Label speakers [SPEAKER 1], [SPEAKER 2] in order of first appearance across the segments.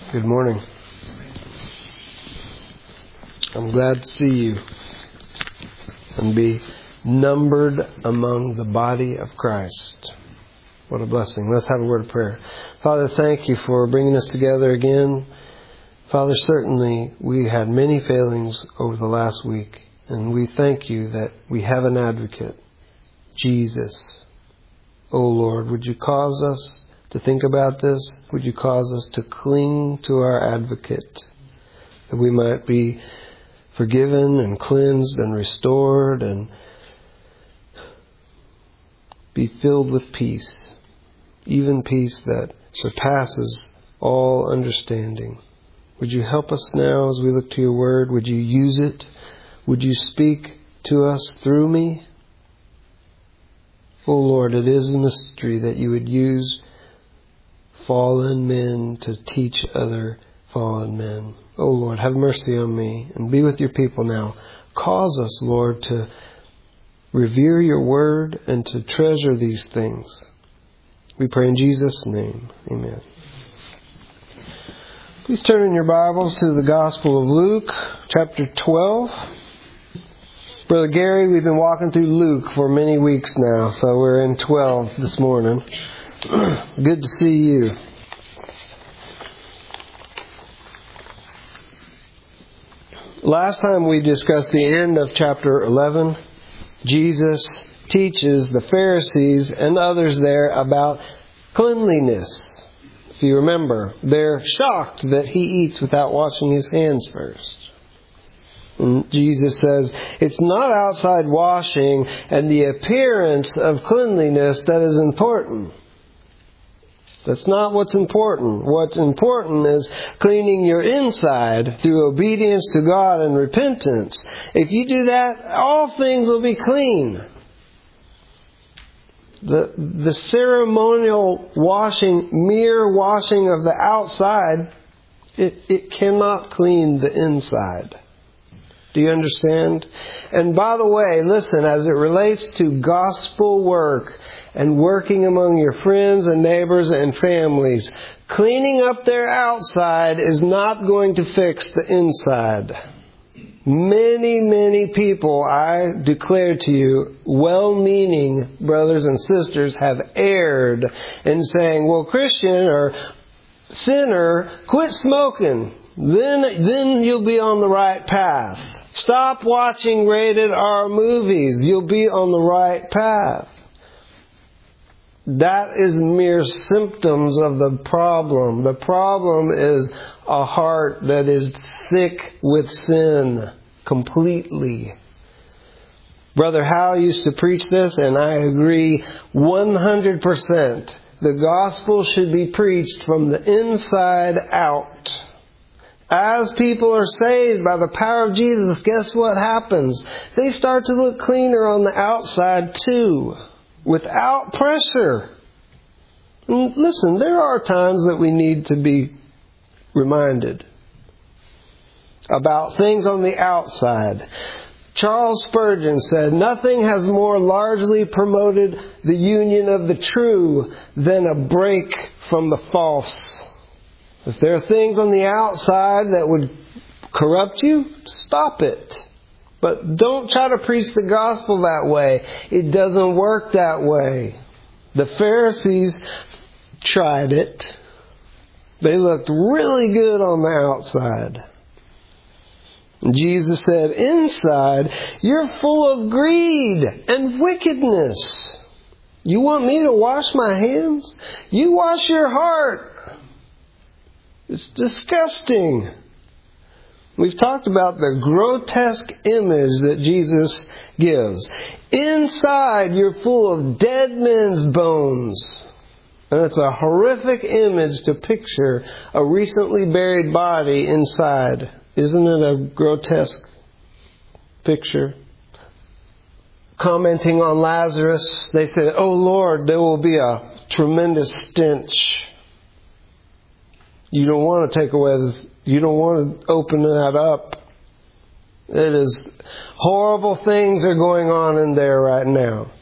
[SPEAKER 1] Good morning. I'm glad to see you and be numbered among the body of Christ. What a blessing. Let's have a word of prayer. Father, thank you for bringing us together again. Father, certainly we had many failings over the last week, and we thank you that we have an advocate, Jesus. Oh Lord, would you cause us to think about this? Would you cause us to cling to our advocate, that we might be forgiven and cleansed and restored and be filled with peace, even peace that surpasses all understanding. Would you help us now as we look to your word? Would you use it? Would you speak to us through me? Oh Lord, it is a mystery that you would use fallen men to teach other fallen men. Oh Lord, have mercy on me and be with your people now. Cause us, Lord, to revere your word and to treasure these things. We pray in Jesus' name. Amen. Please turn in your Bibles to the Gospel of Luke, chapter 12. Brother Gary, we've been walking through Luke for many weeks now, so we're in 12 this morning. Good to see you. Last time we discussed the end of chapter 11. Jesus teaches the Pharisees and others there about cleanliness. If you remember, they're shocked that he eats without washing his hands first. And Jesus says, it's not outside washing and the appearance of cleanliness that is important. That's not what's important. What's important is cleaning your inside through obedience to God and repentance. If you do that, all things will be clean. The ceremonial washing, mere washing of the outside, it cannot clean the inside. Do you understand? And by the way, listen, as it relates to gospel work and working among your friends and neighbors and families, cleaning up their outside is not going to fix the inside. Many people, I declare to you, well-meaning brothers and sisters have erred in saying, well, Christian or sinner, quit smoking. Then you'll be on the right path. Stop watching rated R movies. You'll be on the right path. That is mere symptoms of the problem. The problem is a heart that is thick with sin completely. Brother Howe used to preach this, and I agree 100%. The gospel should be preached from the inside out. As people are saved by the power of Jesus, guess what happens? They start to look cleaner on the outside too, without pressure. And listen, there are times that we need to be reminded about things on the outside. Charles Spurgeon said, nothing has more largely promoted the union of the true than a break from the false. If there are things on the outside that would corrupt you, stop it. But don't try to preach the gospel that way. It doesn't work that way. The Pharisees tried it. They looked really good on the outside. And Jesus said, inside, you're full of greed and wickedness. You want me to wash my hands? You wash your heart. It's disgusting. We've talked about the grotesque image that Jesus gives. Inside, you're full of dead men's bones. And it's a horrific image to picture a recently buried body inside. Isn't it a grotesque picture? Commenting on Lazarus, they said, oh Lord, there will be a tremendous stench. You don't want to take away this. You don't want to open that up. It is horrible things are going on in there right now.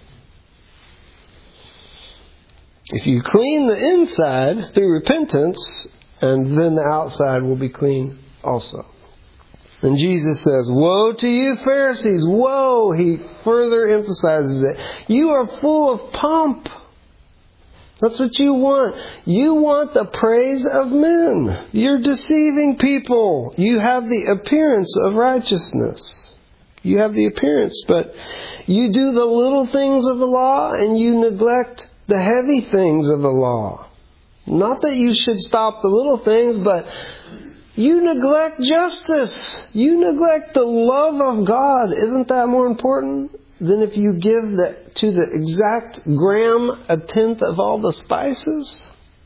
[SPEAKER 1] If you clean the inside through repentance, and then the outside will be clean also. And Jesus says, "Woe to you, Pharisees! Woe!" He further emphasizes it. You are full of pomp. That's what you want. You want the praise of men. You're deceiving people. You have the appearance of righteousness. You have the appearance, but you do the little things of the law and you neglect the heavy things of the law. Not that you should stop the little things, but you neglect justice. You neglect the love of God. Isn't that more important than if you give to the exact gram, a tenth of all the spices?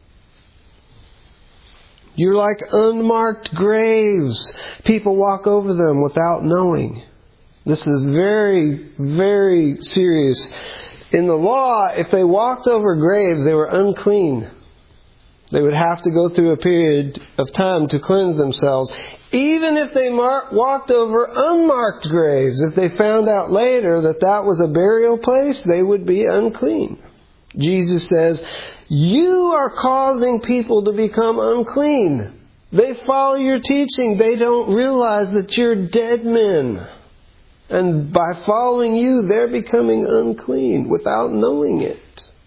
[SPEAKER 1] You're like unmarked graves. People walk over them without knowing. This is very, very serious. In the law, if they walked over graves, they were unclean. They would have to go through a period of time to cleanse themselves. Even if they walked over unmarked graves, if they found out later that that was a burial place, they would be unclean. Jesus says, you are causing people to become unclean. They follow your teaching. They don't realize that you're dead men. And by following you, they're becoming unclean without knowing it.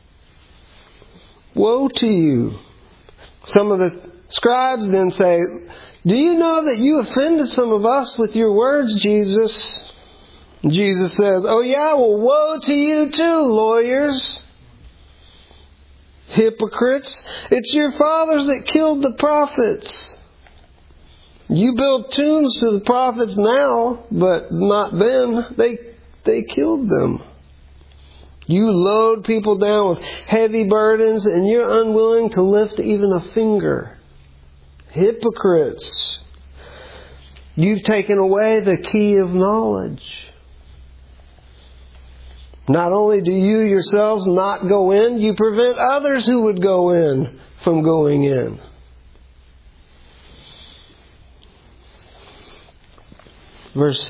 [SPEAKER 1] Woe to you. Some of the scribes then say, do you know that you offended some of us with your words, Jesus? Jesus says, oh yeah, well, woe to you too, lawyers. Hypocrites. It's your fathers that killed the prophets. You build tombs to the prophets now, but not then. They killed them. You load people down with heavy burdens and you're unwilling to lift even a finger. Hypocrites. You've taken away the key of knowledge. Not only do you yourselves not go in, you prevent others who would go in from going in. Verse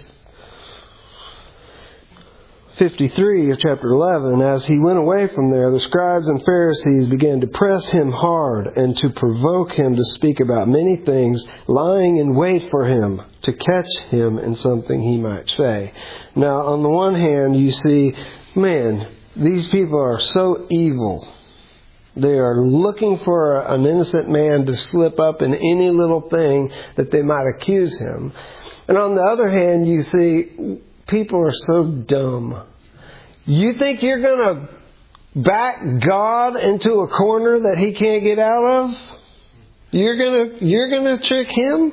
[SPEAKER 1] 53 of chapter 11, as he went away from there, the scribes and Pharisees began to press him hard and to provoke him to speak about many things, lying in wait for him to catch him in something he might say. Now, on the one hand, you see, man, these people are so evil. They are looking for an innocent man to slip up in any little thing that they might accuse him. And on the other hand, you see, people are so dumb. You think you're going to back God into a corner that He can't get out of? You're going to trick Him?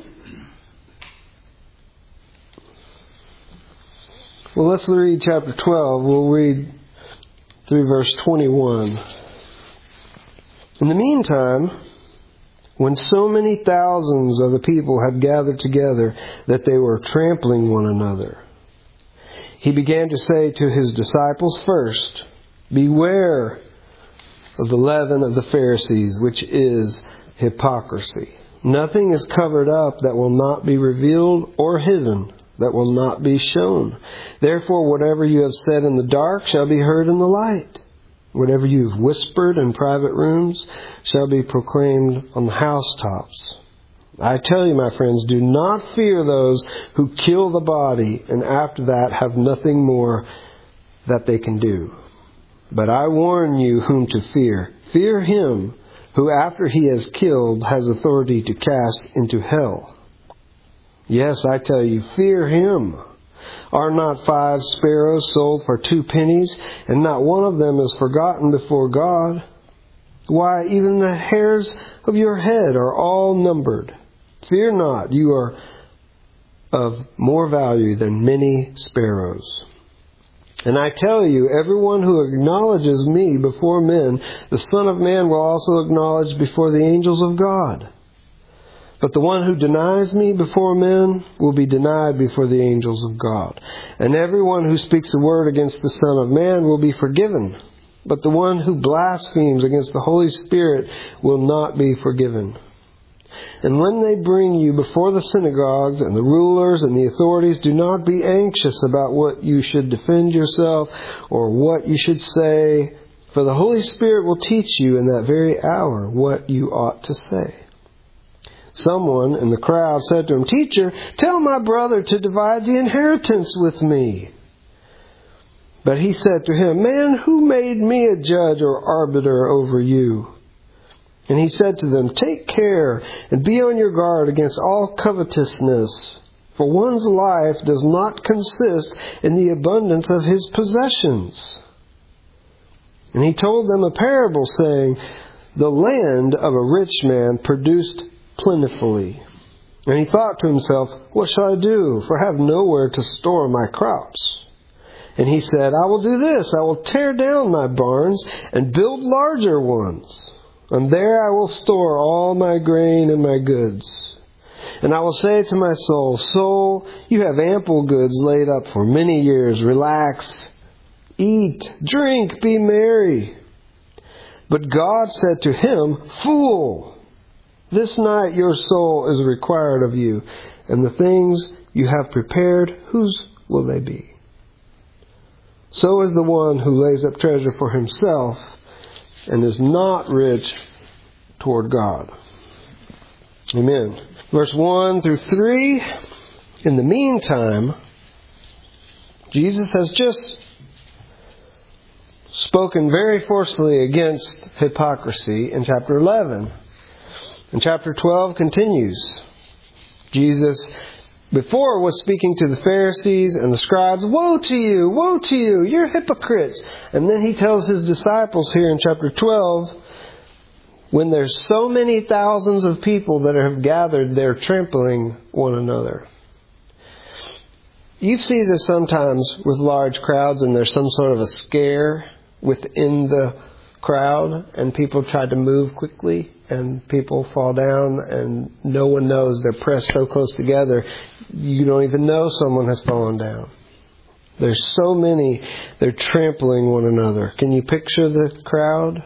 [SPEAKER 1] Well, let's read chapter 12. We'll read through verse 21. In the meantime, when so many thousands of the people had gathered together that they were trampling one another, He began to say to His disciples first, beware of the leaven of the Pharisees, which is hypocrisy. Nothing is covered up that will not be revealed, or hidden that will not be shown. Therefore, whatever you have said in the dark shall be heard in the light. Whatever you have whispered in private rooms shall be proclaimed on the housetops. I tell you, my friends, do not fear those who kill the body and after that have nothing more that they can do. But I warn you whom to fear. Fear him who after he has killed has authority to cast into hell. Yes, I tell you, fear him. Are not 5 sparrows sold for 2 pennies, and not one of them is forgotten before God? Why, even the hairs of your head are all numbered. Fear not, you are of more value than many sparrows. And I tell you, everyone who acknowledges me before men, the Son of Man will also acknowledge before the angels of God. But the one who denies me before men will be denied before the angels of God. And everyone who speaks a word against the Son of Man will be forgiven. But the one who blasphemes against the Holy Spirit will not be forgiven. And when they bring you before the synagogues and the rulers and the authorities, do not be anxious about what you should defend yourself or what you should say, for the Holy Spirit will teach you in that very hour what you ought to say. Someone in the crowd said to him, "Teacher, tell my brother to divide the inheritance with me." But he said to him, "Man, who made me a judge or arbiter over you?" And he said to them, "Take care and be on your guard against all covetousness, for one's life does not consist in the abundance of his possessions." And he told them a parable, saying, "The land of a rich man produced plentifully. And he thought to himself, 'What shall I do? For I have nowhere to store my crops.' And he said, 'I will do this. I will tear down my barns and build larger ones. And there I will store all my grain and my goods. And I will say to my soul, Soul, you have ample goods laid up for many years. Relax, eat, drink, be merry.' But God said to him, 'Fool, this night your soul is required of you, and the things you have prepared, whose will they be? So is the one who lays up treasure for himself and is not rich toward God.'" Amen. Verse 1 through 3. In the meantime, Jesus has just spoken very forcefully against hypocrisy in chapter 11. And chapter 12 continues. Jesus before was speaking to the Pharisees and the scribes, woe to you, you're hypocrites. And then he tells his disciples here in chapter 12, when there's so many thousands of people that have gathered, they're trampling one another. You see this sometimes with large crowds, and there's some sort of a scare within the crowd, and people try to move quickly, and people fall down, and no one knows. They're pressed so close together, you don't even know someone has fallen down. There's so many, they're trampling one another. Can you picture the crowd?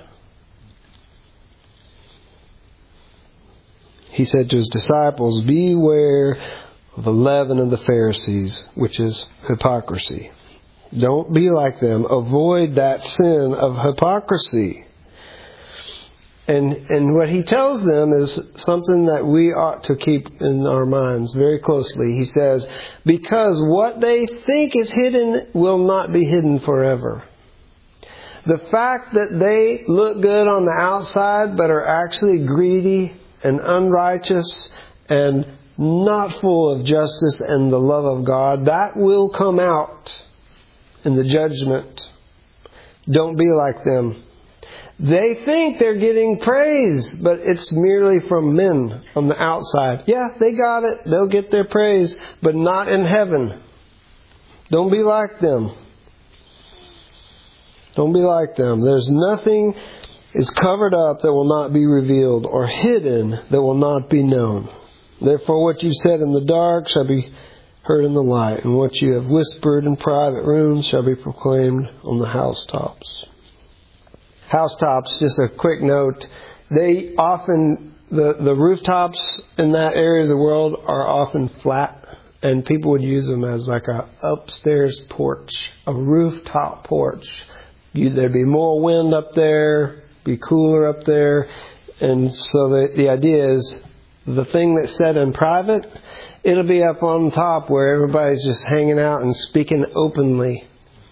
[SPEAKER 1] He said to his disciples, "Beware of the leaven of the Pharisees, which is hypocrisy." Don't be like them. Avoid that sin of hypocrisy. And what he tells them is something that we ought to keep in our minds very closely. He says, because what they think is hidden will not be hidden forever. The fact that they look good on the outside but are actually greedy and unrighteous and not full of justice and the love of God, that will come out in the judgment. Don't be like them. They think they're getting praise, but it's merely from men on the outside. Yeah, they got it. They'll get their praise, but not in heaven. Don't be like them. Don't be like them. There's nothing is covered up that will not be revealed, or hidden that will not be known. Therefore, what you said in the dark shall be heard in the light, and what you have whispered in private rooms shall be proclaimed on the housetops. Housetops, just a quick note, they often, the rooftops in that area of the world are often flat, and people would use them as like a upstairs porch, a rooftop porch. There'd be more wind up there, be cooler up there, and so the idea is the thing that's said in private, it'll be up on top where everybody's just hanging out and speaking openly.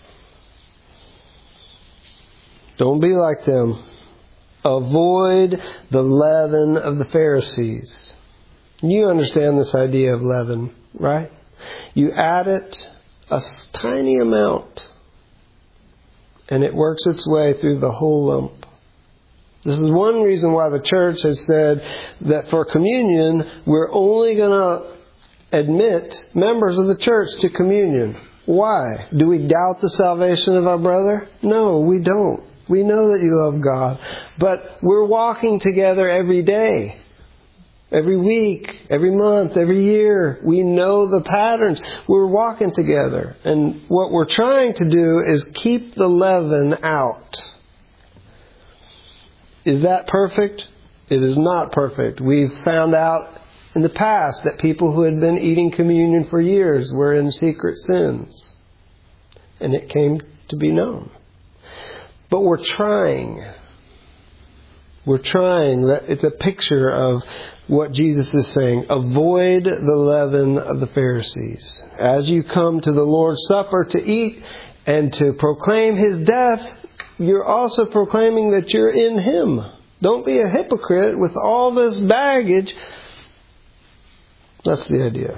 [SPEAKER 1] Don't be like them. Avoid the leaven of the Pharisees. You understand this idea of leaven, right? You add it a tiny amount, and it works its way through the whole lump. This is one reason why the church has said that for communion, we're only going to admit members of the church to communion. Why? Do we doubt the salvation of our brother? No, we don't. We know that you love God. But we're walking together every day, every week, every month, every year. We know the patterns. We're walking together. And what we're trying to do is keep the leaven out. Is that perfect? It is not perfect. We've found out in the past that people who had been eating communion for years were in secret sins. And it came to be known. But we're trying. We're trying. It's a picture of what Jesus is saying. Avoid the leaven of the Pharisees. As you come to the Lord's Supper to eat and to proclaim His death, you're also proclaiming that you're in Him. Don't be a hypocrite with all this baggage. That's the idea.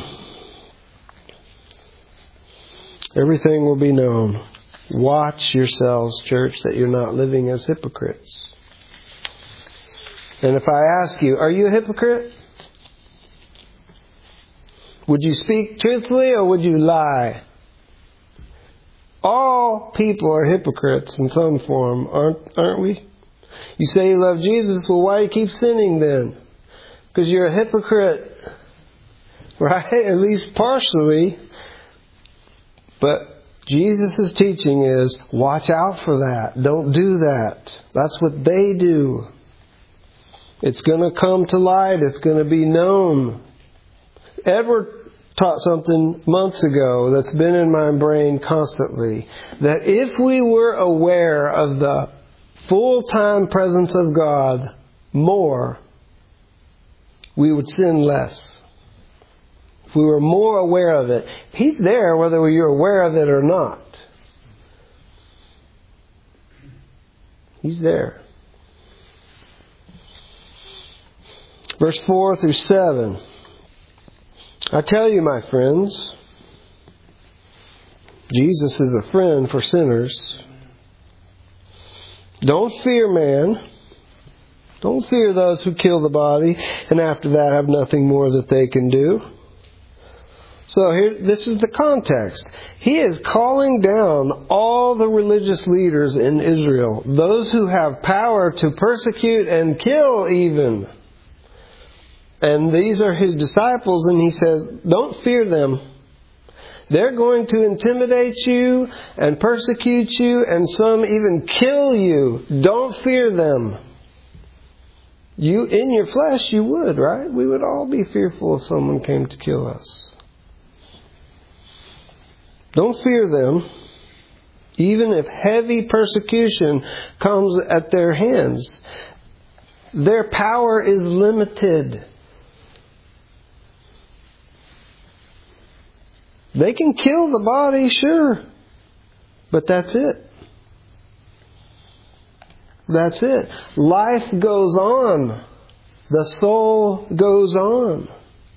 [SPEAKER 1] Everything will be known. Watch yourselves, church, that you're not living as hypocrites. And if I ask you, are you a hypocrite? Would you speak truthfully or would you lie? All people are hypocrites in some form, aren't we? You say you love Jesus, well, why do you keep sinning then? Because you're a hypocrite. Right? At least partially. But Jesus' teaching is, watch out for that. Don't do that. That's what they do. It's going to come to light. It's going to be known. Edward taught something months ago that's been in my brain constantly. That if we were aware of the full-time presence of God more, we would sin less. If we were more aware of it. He's there whether you're aware of it or not. He's there. Verse 4 through 7. I tell you, my friends, Jesus is a friend for sinners. Don't fear man. Don't fear those who kill the body and after that have nothing more that they can do. So here, this is the context. He is calling down all the religious leaders in Israel, those who have power to persecute and kill even. And these are His disciples, and He says, don't fear them. They're going to intimidate you and persecute you and some even kill you. Don't fear them. You, in your flesh, you would, right? We would all be fearful if someone came to kill us. Don't fear them, even if heavy persecution comes at their hands. Their power is limited. They can kill the body, sure, but that's it. That's it. Life goes on. The soul goes on.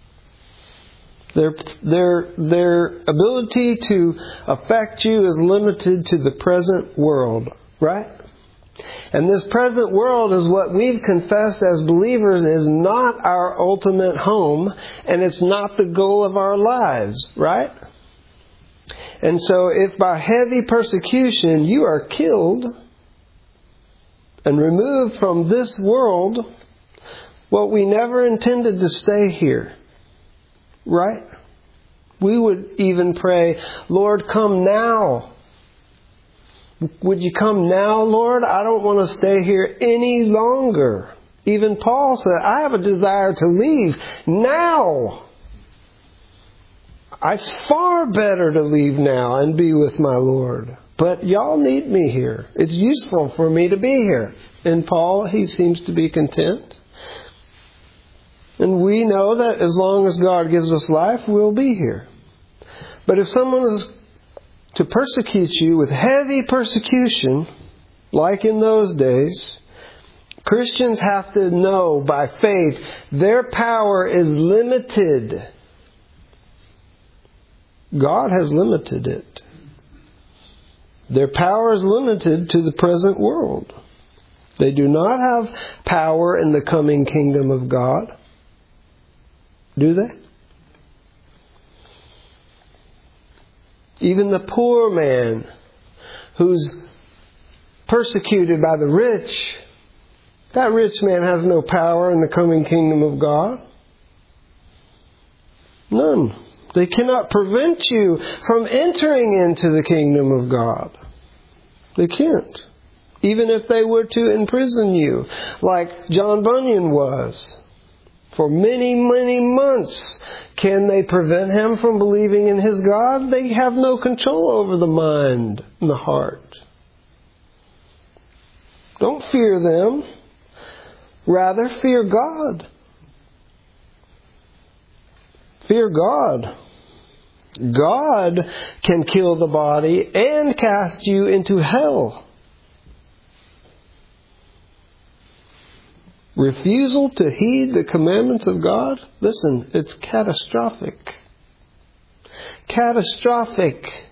[SPEAKER 1] Their ability to affect you is limited to the present world, right? And this present world is what we've confessed as believers is not our ultimate home, and it's not the goal of our lives, right? And so if by heavy persecution you are killed and removed from this world, well, we never intended to stay here. Right? We would even pray, Lord, come now. Would you come now, Lord? I don't want to stay here any longer. Even Paul said, I have a desire to leave now. It's far better to leave now and be with my Lord. But y'all need me here. It's useful for me to be here. And Paul, he seems to be content. And we know that as long as God gives us life, we'll be here. But if someone is to persecute you with heavy persecution, like in those days, Christians have to know by faith their power is limited. God has limited it. Their power is limited to the present world. They do not have power in the coming kingdom of God. Do they? Even the poor man who's persecuted by the rich, that rich man has no power in the coming kingdom of God. None. They cannot prevent you from entering into the kingdom of God. They can't. Even if they were to imprison you, like John Bunyan was. For many, many months, can they prevent him from believing in his God? They have no control over the mind and the heart. Don't fear them. Rather, fear God. Fear God. God can kill the body and cast you into hell. Refusal to heed the commandments of God? Listen, it's catastrophic. Catastrophic.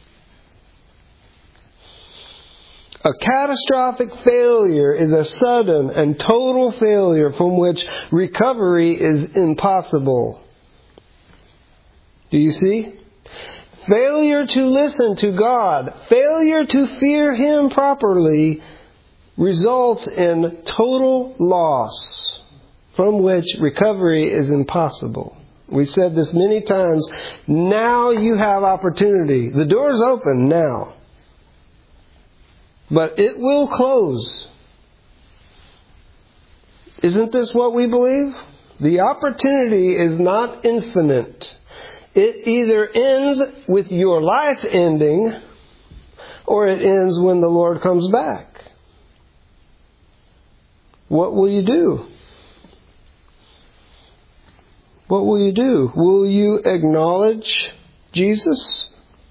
[SPEAKER 1] A catastrophic failure is a sudden and total failure from which recovery is impossible. Do you see? Failure to listen to God, failure to fear Him properly, results in total loss from which recovery is impossible. We said this many times. Now you have opportunity. The door's open now. But it will close. Isn't this what we believe? The opportunity is not infinite. It either ends with your life ending, or it ends when the Lord comes back. What will you do? What will you do? Will you acknowledge Jesus?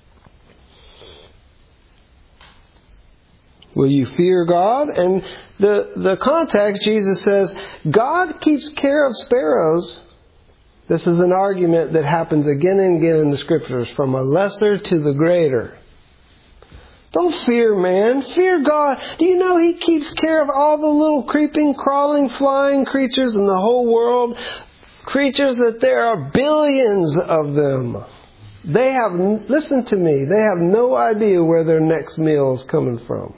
[SPEAKER 1] Will you fear God? And the context, Jesus says, God keeps care of sparrows. This is an argument that happens again and again in the Scriptures, from a lesser to the greater. Don't fear man, fear God. Do you know He keeps care of all the little creeping, crawling, flying creatures in the whole world? Creatures that there are billions of them. They have, listen to me, they have no idea where their next meal is coming from.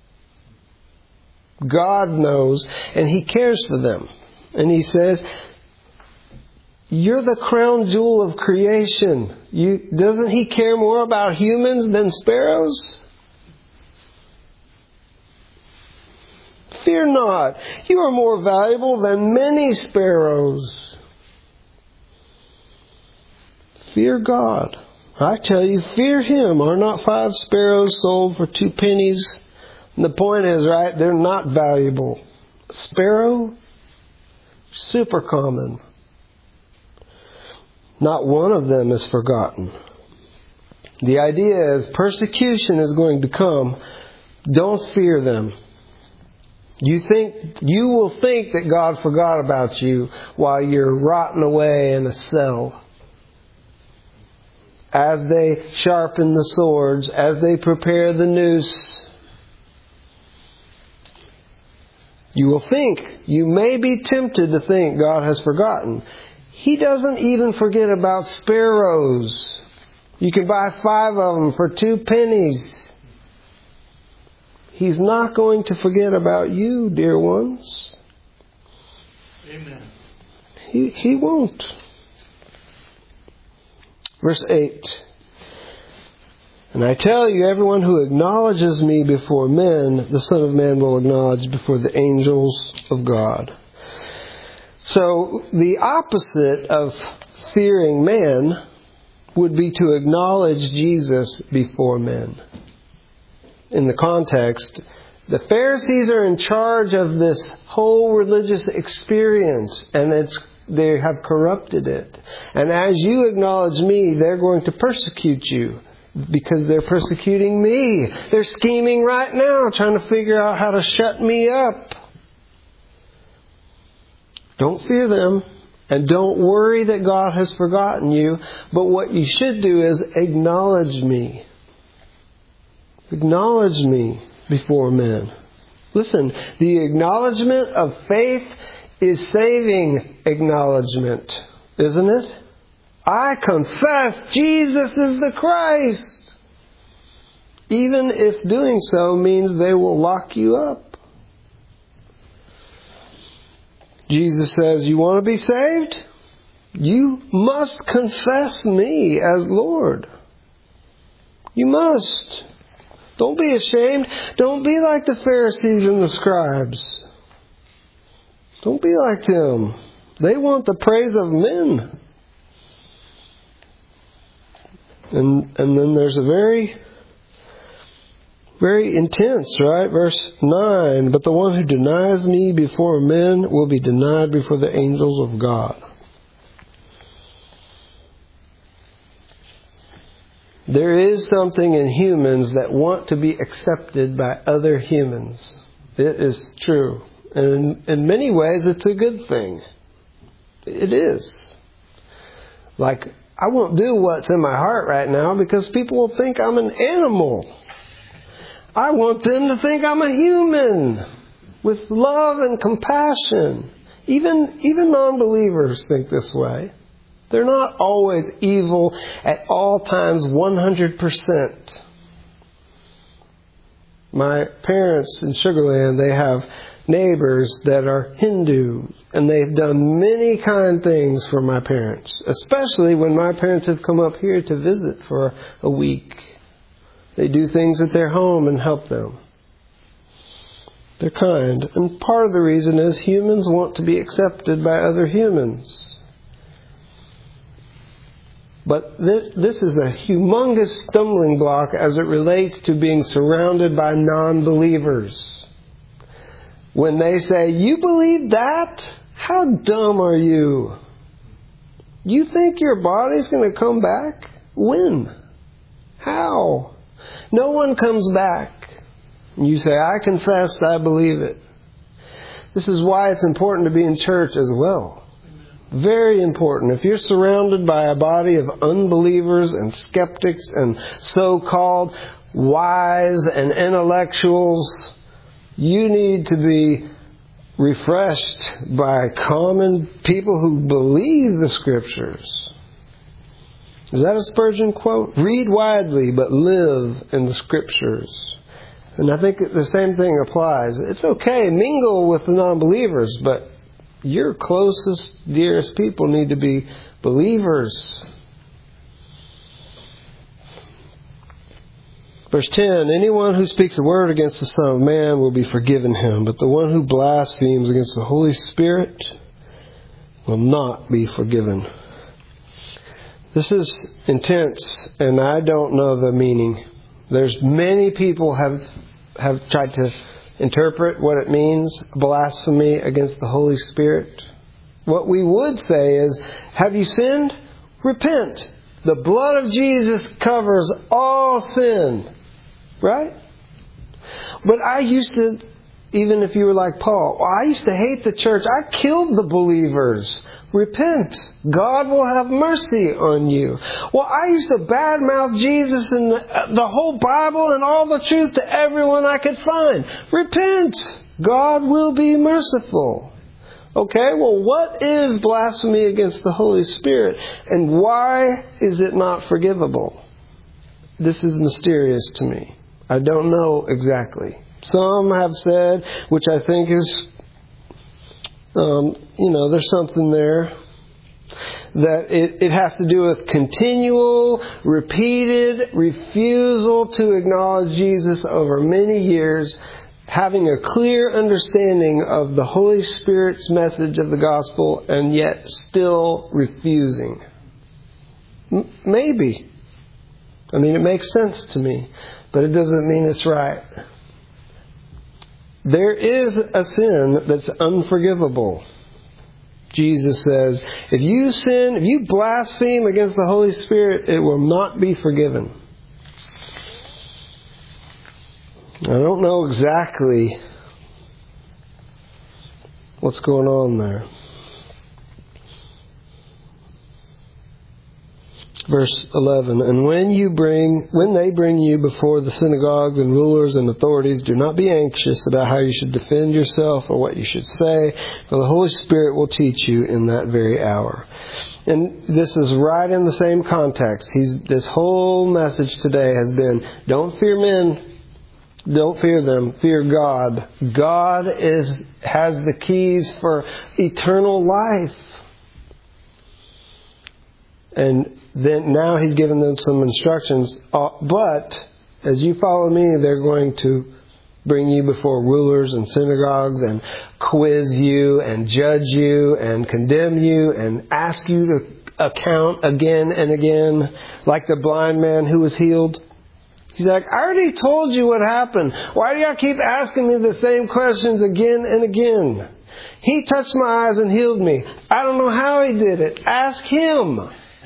[SPEAKER 1] God knows, and He cares for them. And He says, you're the crown jewel of creation. Doesn't He care more about humans than sparrows? Fear not. You are more valuable than many sparrows. Fear God. I tell you, fear Him. Are not 5 sparrows sold for 2 pennies? And the point is, right, they're not valuable. Sparrow, super common. Not one of them is forgotten. The idea is persecution is going to come. Don't fear them. You will think that God forgot about you while you're rotting away in a cell. As they sharpen the swords, as they prepare the noose, you will think, you may be tempted to think God has forgotten. He doesn't even forget about sparrows. You can buy 5 of them for 2 pennies. He's not going to forget about you, dear ones.
[SPEAKER 2] Amen.
[SPEAKER 1] He won't. Verse 8. And I tell you, everyone who acknowledges me before men, the Son of Man will acknowledge before the angels of God. So, the opposite of fearing man would be to acknowledge Jesus before men. In the context, the Pharisees are in charge of this whole religious experience, and they have corrupted it. And as you acknowledge me, they're going to persecute you. Because they're persecuting me. They're scheming right now, trying to figure out how to shut me up. Don't fear them. And don't worry that God has forgotten you. But what you should do is acknowledge me. Acknowledge me before men. Listen, the acknowledgement of faith is saving acknowledgement, isn't it? I confess Jesus is the Christ. Even if doing so means they will lock you up. Jesus says, you want to be saved? You must confess me as Lord. You must. Don't be ashamed. Don't be like the Pharisees and the scribes. Don't be like them. They want the praise of men. And then there's a very Very intense, right? Verse 9, but the one who denies me before men will be denied before the angels of God. There is something in humans that want to be accepted by other humans. It is true. And in many ways, it's a good thing. It is. Like, I won't do what's in my heart right now because people will think I'm an animal. I want them to think I'm a human with love and compassion. Even non-believers think this way. They're not always evil at all times 100%. My parents in Sugar Land, they have neighbors that are Hindu, and they've done many kind things for my parents, especially when my parents have come up here to visit for a week. They do things at their home and help them. They're kind. And part of the reason is humans want to be accepted by other humans. But this is a humongous stumbling block as it relates to being surrounded by non-believers. When they say, "You believe that? How dumb are you? You think your body's going to come back? When? How? No one comes back." And you say, "I confess, I believe it." This is why it's important to be in church as well. Very important. If you're surrounded by a body of unbelievers and skeptics and so-called wise and intellectuals, you need to be refreshed by common people who believe the Scriptures. Is that a Spurgeon quote? Read widely, but live in the Scriptures. And I think the same thing applies. It's okay, mingle with the non-believers, but your closest, dearest people need to be believers. Verse 10, anyone who speaks a word against the Son of Man will be forgiven him, but the one who blasphemes against the Holy Spirit will not be forgiven. This is intense, and I don't know the meaning. There's many people have tried to interpret what it means, blasphemy against the Holy Spirit. What we would say is, have you sinned? Repent. The blood of Jesus covers all sin. Right? But I used to, even if you were like Paul, I used to hate the church. I killed the believers. Repent. God will have mercy on you. Well, I used to badmouth Jesus and the whole Bible and all the truth to everyone I could find. Repent. God will be merciful. Okay, well, what is blasphemy against the Holy Spirit? And why is it not forgivable? This is mysterious to me. I don't know exactly. Some have said, which I think is, there's something there, that it has to do with continual, repeated refusal to acknowledge Jesus over many years, having a clear understanding of the Holy Spirit's message of the gospel, and yet still refusing. Maybe. I mean, it makes sense to me, but it doesn't mean it's right. There is a sin that's unforgivable. Jesus says, if you sin, if you blaspheme against the Holy Spirit, it will not be forgiven. I don't know exactly what's going on there. Verse 11, and when they bring you before the synagogues and rulers and authorities, do not be anxious about how you should defend yourself or what you should say, for the Holy Spirit will teach you in that very hour. And this is right in the same context. This whole message today has been, don't fear men, don't fear them, fear God. God has the keys for eternal life. And then now He's given them some instructions. But as you follow me, they're going to bring you before rulers and synagogues and quiz you and judge you and condemn you and ask you to account again and again, like the blind man who was healed. He's like, I already told you what happened. Why do y'all keep asking me the same questions again and again? He touched my eyes and healed me. I don't know how He did it. Ask Him.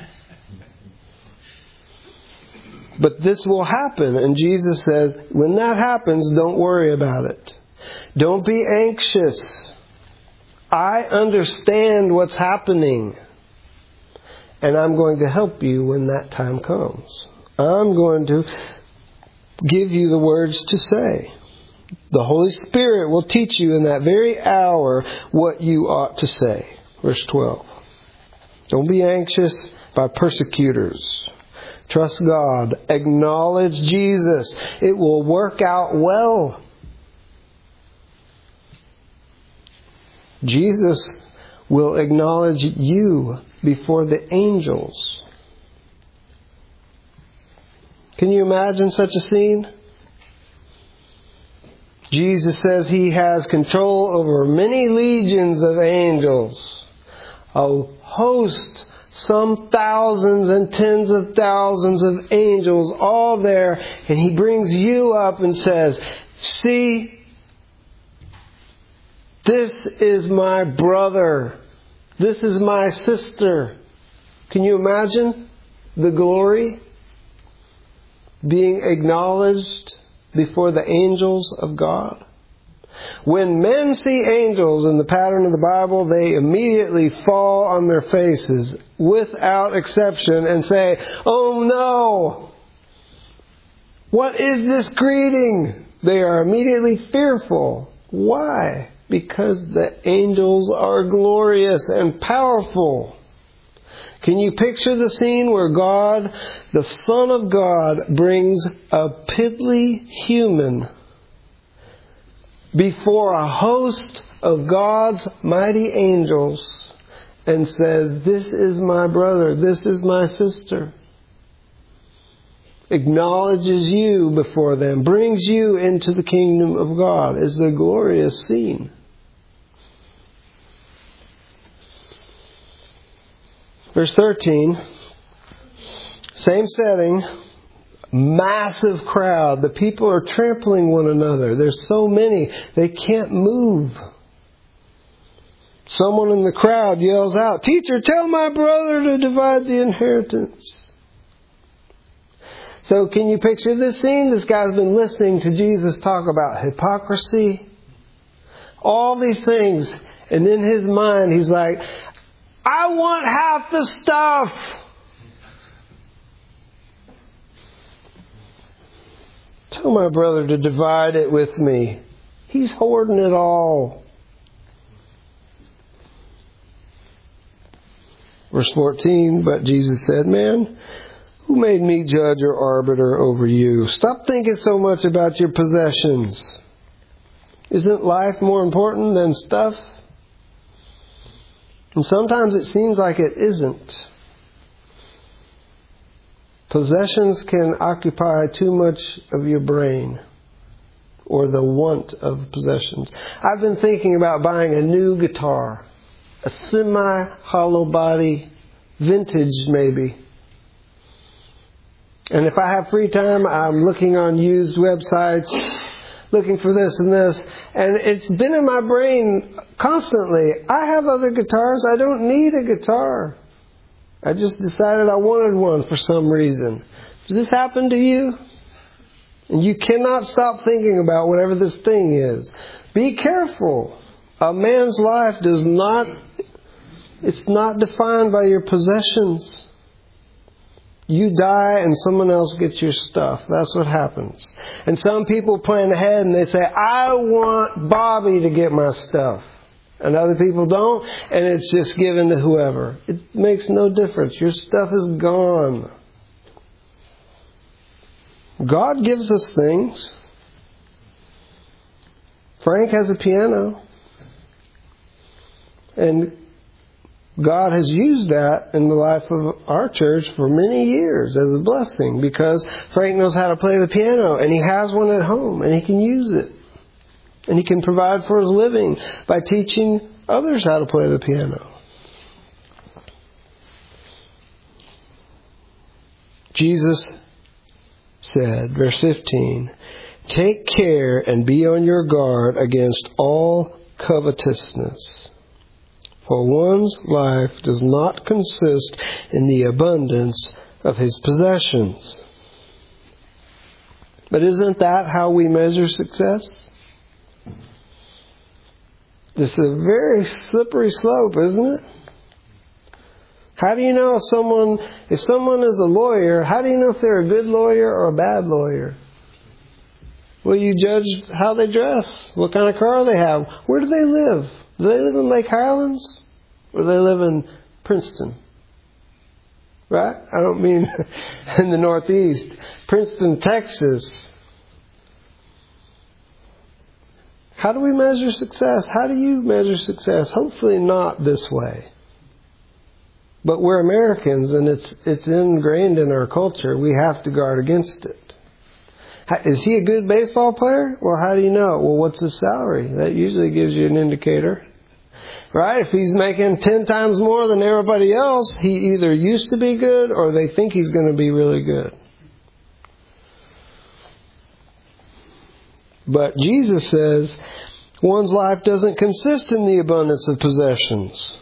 [SPEAKER 1] But this will happen. And Jesus says, when that happens, don't worry about it. Don't be anxious. I understand what's happening. And I'm going to help you when that time comes. I'm going to give you the words to say. The Holy Spirit will teach you in that very hour what you ought to say. Verse 12. Don't be anxious by persecutors. Trust God. Acknowledge Jesus. It will work out well. Jesus will acknowledge you before the angels. Can you imagine such a scene? Jesus says He has control over many legions of angels. A host, some thousands and tens of thousands of angels all there. And He brings you up and says, see, this is my brother. This is my sister. Can you imagine the glory being acknowledged before the angels of God? When men see angels in the pattern of the Bible, they immediately fall on their faces without exception and say, oh no! What is this greeting? They are immediately fearful. Why? Because the angels are glorious and powerful. Can you picture the scene where God, the Son of God, brings a piddly human before a host of God's mighty angels and says, this is my brother, this is my sister. Acknowledges you before them, brings you into the kingdom of God. Is a glorious scene. Verse 13, same setting, massive crowd. The people are trampling one another. There's so many, they can't move. Someone in the crowd yells out, "Teacher, tell my brother to divide the inheritance." So can you picture this scene? This guy's been listening to Jesus talk about hypocrisy, all these things, and in his mind he's like, I want half the stuff. Tell my brother to divide it with me. He's hoarding it all. Verse 14, but Jesus said, man, who made me judge or arbiter over you? Stop thinking so much about your possessions. Isn't life more important than stuff? And sometimes it seems like it isn't. Possessions can occupy too much of your brain, or the want of possessions. I've been thinking about buying a new guitar, a semi-hollow body, vintage maybe. And if I have free time, I'm looking on used websites, looking for this and this. And it's been in my brain constantly. I have other guitars. I don't need a guitar. I just decided I wanted one for some reason. Does this happen to you? And you cannot stop thinking about whatever this thing is. Be careful. A man's life it's not defined by your possessions. You die and someone else gets your stuff. That's what happens. And some people plan ahead and they say, I want Bobby to get my stuff. And other people don't, and it's just given to whoever. It makes no difference. Your stuff is gone. God gives us things. Frank has a piano. And God has used that in the life of our church for many years as a blessing, because Frank knows how to play the piano and he has one at home and he can use it. And he can provide for his living by teaching others how to play the piano. Jesus said, verse 15, "Take care and be on your guard against all covetousness. For one's life does not consist in the abundance of his possessions." But isn't that how we measure success? This is a very slippery slope, isn't it? How do you know if someone is a lawyer, how do you know if they're a good lawyer or a bad lawyer? Well, you judge how they dress, what kind of car they have, where do they live? Do they live in Lake Highlands or do they live in Princeton? Right? I don't mean in the Northeast. Princeton, Texas. How do we measure success? How do you measure success? Hopefully not this way. But we're Americans and it's ingrained in our culture. We have to guard against it. Is he a good baseball player? Well, how do you know? Well, what's his salary? That usually gives you an indicator. Right? If he's making 10 times more than everybody else, he either used to be good or they think he's going to be really good. But Jesus says one's life doesn't consist in the abundance of possessions.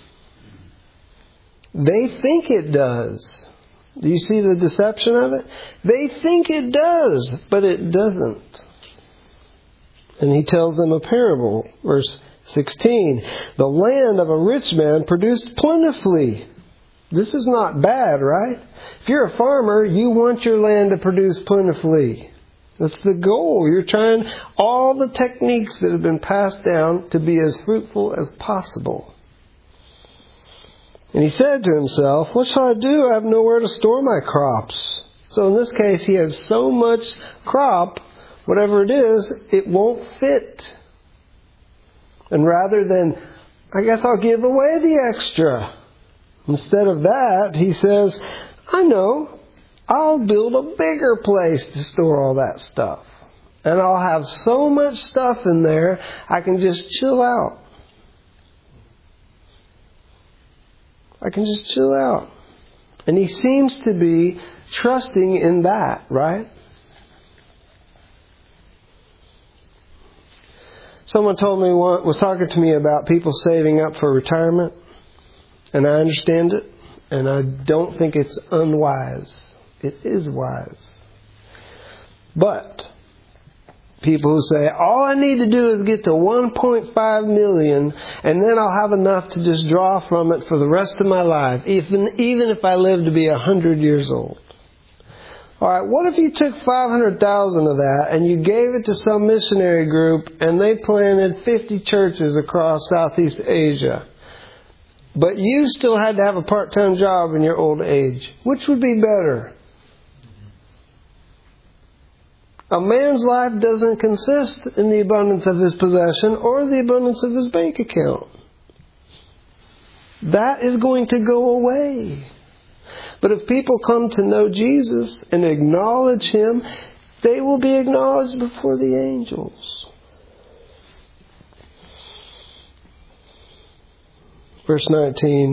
[SPEAKER 1] They think it does. Do you see the deception of it? They think it does, but it doesn't. And he tells them a parable. Verse 16. "The land of a rich man produced plentifully." This is not bad, right? If you're a farmer, you want your land to produce plentifully. That's the goal. You're trying all the techniques that have been passed down to be as fruitful as possible. And he said to himself, "What shall I do? I have nowhere to store my crops." So in this case, he has so much crop, whatever it is, it won't fit. And rather than, I guess I'll give away the extra. Instead of that, he says, I know, I'll build a bigger place to store all that stuff. And I'll have so much stuff in there, I can just chill out. I can just chill out. And he seems to be trusting in that, right? Someone was talking to me about people saving up for retirement. And I understand it. And I don't think it's unwise. It is wise. But people who say, all I need to do is get to 1.5 million and then I'll have enough to just draw from it for the rest of my life, even if I live to be 100 years old. All right, what if you took 500,000 of that and you gave it to some missionary group and they planted 50 churches across Southeast Asia, but you still had to have a part-time job in your old age? Which would be better? A man's life doesn't consist in the abundance of his possession or the abundance of his bank account. That is going to go away. But if people come to know Jesus and acknowledge Him, they will be acknowledged before the angels. Verse 19,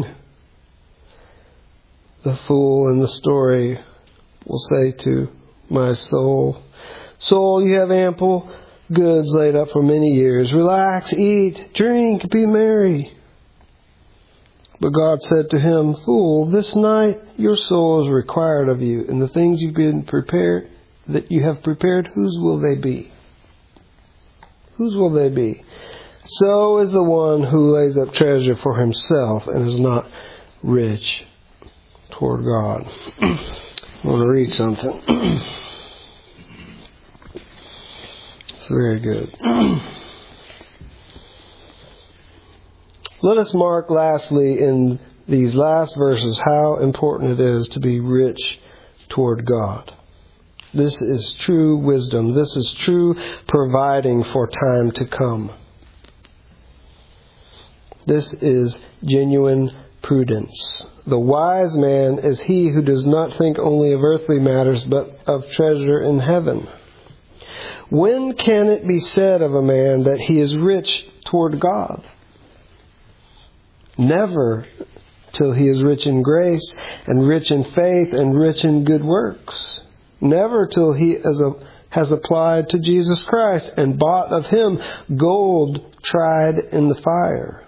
[SPEAKER 1] the fool in the story will say to my soul, "Soul, you have ample goods laid up for many years. Relax, eat, drink, be merry." But God said to him, "Fool, this night your soul is required of you, and the things you have prepared, whose will they be?" Whose will they be? So is the one who lays up treasure for himself and is not rich toward God. I want to read something. It's very good. Let us mark lastly in these last verses how important it is to be rich toward God. This is true wisdom. This is true providing for time to come. This is genuine prudence. The wise man is he who does not think only of earthly matters, but of treasure in heaven. When can it be said of a man that he is rich toward God? Never till he is rich in grace and rich in faith and rich in good works. Never till he has applied to Jesus Christ and bought of Him gold tried in the fire.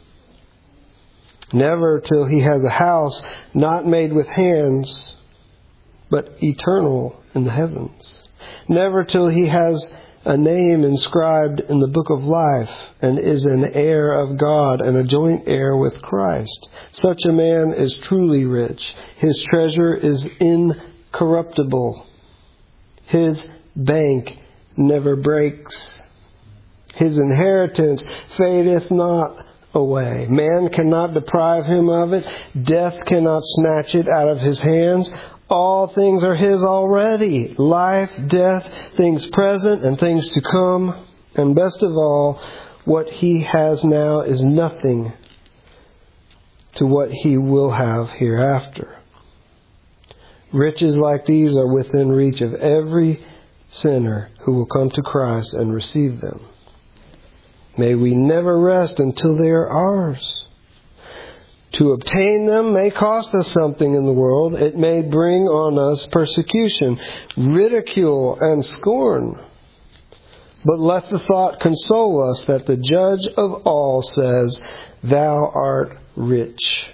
[SPEAKER 1] Never till he has a house not made with hands, but eternal in the heavens. Never till he has a name inscribed in the book of life and is an heir of God and a joint heir with Christ. Such a man is truly rich. His treasure is incorruptible. His bank never breaks. His inheritance fadeth not away. Man cannot deprive him of it. Death cannot snatch it out of his hands. All things are His already. Life, death, things present and things to come. And best of all, what He has now is nothing to what He will have hereafter. Riches like these are within reach of every sinner who will come to Christ and receive them. May we never rest until they are ours. To obtain them may cost us something in the world. It may bring on us persecution, ridicule, and scorn. But let the thought console us that the Judge of all says, "Thou art rich."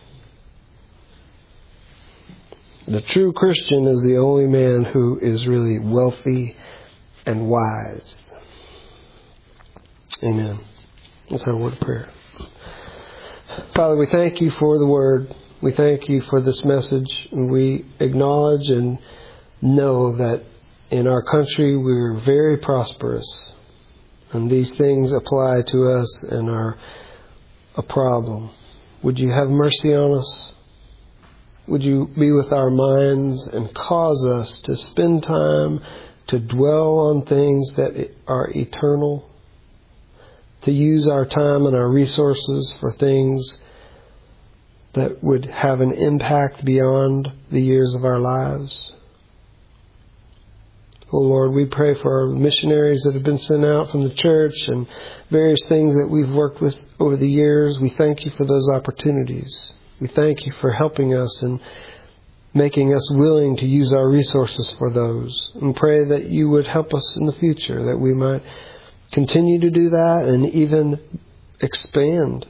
[SPEAKER 1] The true Christian is the only man who is really wealthy and wise. Amen. Let's have a word of prayer. Father, we thank You for the Word. We thank You for this message. And we acknowledge and know that in our country we're very prosperous. And these things apply to us and are a problem. Would You have mercy on us? Would You be with our minds and cause us to spend time to dwell on things that are eternal? To use our time and our resources for things that would have an impact beyond the years of our lives. Oh Lord, we pray for our missionaries that have been sent out from the church and various things that we've worked with over the years. We thank You for those opportunities. We thank You for helping us and making us willing to use our resources for those. And pray that You would help us in the future, that we might continue to do that and even expand.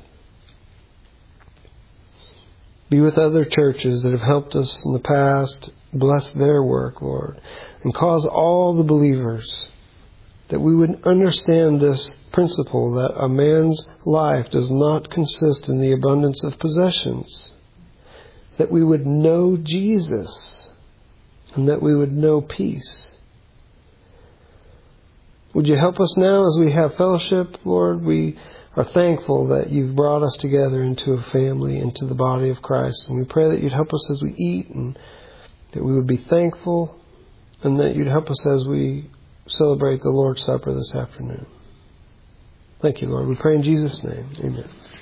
[SPEAKER 1] Be with other churches that have helped us in the past. Bless their work, Lord. And cause all the believers that we would understand this principle that a man's life does not consist in the abundance of possessions. That we would know Jesus and that we would know peace. Would You help us now as we have fellowship, Lord? We are thankful that You've brought us together into a family, into the body of Christ. And we pray that You'd help us as we eat and that we would be thankful and that You'd help us as we celebrate the Lord's Supper this afternoon. Thank You, Lord. We pray in Jesus' name. Amen.